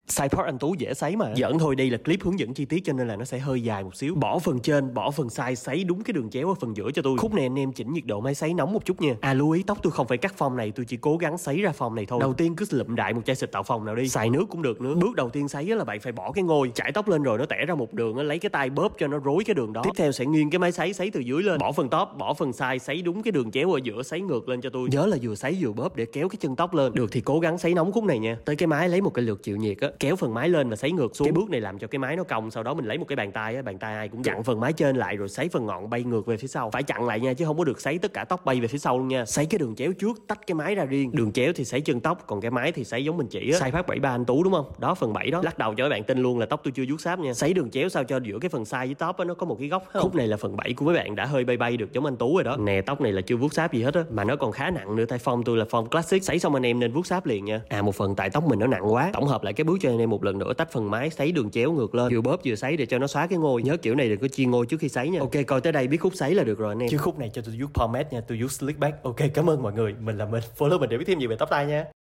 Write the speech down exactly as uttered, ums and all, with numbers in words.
Side part anh Tú dễ sấy mà. Giỡn thôi, đây là clip hướng dẫn chi tiết cho nên là nó sẽ hơi dài một xíu. Bỏ phần trên, bỏ phần side, sấy đúng cái đường chéo ở phần giữa cho tôi. Khúc này anh em chỉnh nhiệt độ máy sấy nóng một chút nha. À lưu ý, tóc tôi không phải cắt form này, tôi chỉ cố gắng sấy ra form này thôi. Đầu tiên cứ lụm đại một chai xịt tạo phòng nào đi, xài nước cũng được nữa. Bước đầu tiên sấy là bạn phải bỏ cái ngôi, chải tóc lên rồi nó tẻ ra một đường, lấy cái tay bóp cho nó rối cái đường đó. Tiếp theo sẽ nghiêng cái máy sấy, sấy từ dưới lên. Bỏ phần top, bỏ phần side, sấy đúng cái đường chéo ở giữa, sấy ngược lên cho tôi. Nhớ là vừa sấy vừa bóp để kéo cái chân tóc lên. Được thì cố gắng sấy nóng khúc này nha. Tới cái máy lấy một cái lược chịu nhiệt á, kéo phần máy lên và sấy ngược xuống. Cái bước này làm cho cái máy nó cong, sau đó mình lấy một cái bàn tay á, bàn tay ai cũng chặn phần máy trên lại rồi sấy phần ngọn bay ngược về phía sau. Phải chặn lại nha, chứ không có được sấy tất cả tóc bay về phía sau luôn nha. Sấy cái đường chéo trước, tách cái máy ra riêng. Đường chéo thì sấy chân tóc, còn cái máy thì sấy giống mình chỉ á. Sai phát bảy ba anh Tú đúng không? Đó phần bảy đó. Lắc đầu cho các bạn tin luôn là tóc tôi chưa vuốt sáp nha. Sấy đường chéo sao cho giữa cái phần side với top á nó có một cái góc. Khúc này là phần bảy của mấy bạn đã hơi bay bay được giống anh Tú rồi đó. Nè, tóc này là chưa vuốt sáp gì hết á, mà nó còn khá nặng nữa, tay form tôi là form classic. Sấy xong anh em nên vuốt sáp liền nha. À một phần tại tóc mình nó nặng quá. Tổng hợp lại cái bước cho anh em một lần nữa, tách phần máy, sấy đường chéo ngược lên, vừa bóp vừa sấy để cho nó xóa cái ngôi. Nhớ kiểu này đừng có chia ngôi trước khi sấy nha. Ok, coi tới đây biết khúc sấy là được rồi anh em. Chứ khúc này cho tôi vuốt pomade nha, tôi vuốt slick back. Ok, cảm ơn mọi người. Mình là mình. Follow mình để biết thêm nhiều về tóc tai nha.